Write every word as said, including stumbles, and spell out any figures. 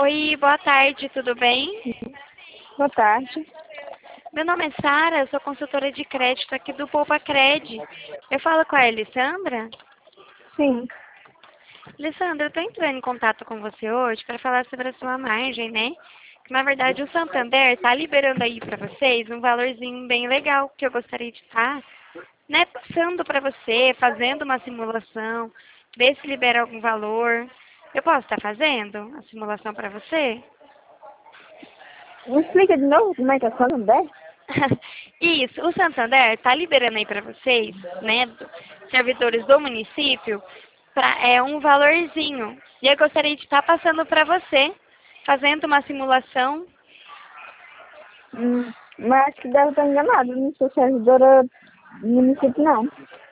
Oi, boa tarde, tudo bem? Boa tarde. Meu nome é Sara, eu sou consultora de crédito aqui do Poupa Cred. Eu falo com a Alessandra? Sim. Alessandra, eu estou entrando em contato com você hoje para falar sobre a sua margem, né? Que, na verdade, o Santander está liberando aí para vocês um valorzinho bem legal que eu gostaria de estar, né, passando para você, fazendo uma simulação, ver se libera algum valor. Eu posso estar fazendo a simulação para você? Me explica de novo como é que é o Santander? Isso, o Santander está liberando aí para vocês, né, servidores do município, pra, é um valorzinho. E eu gostaria de estar passando para você, fazendo uma simulação. Hum, mas acho que deve estar enganado. Não sou servidora do município, não.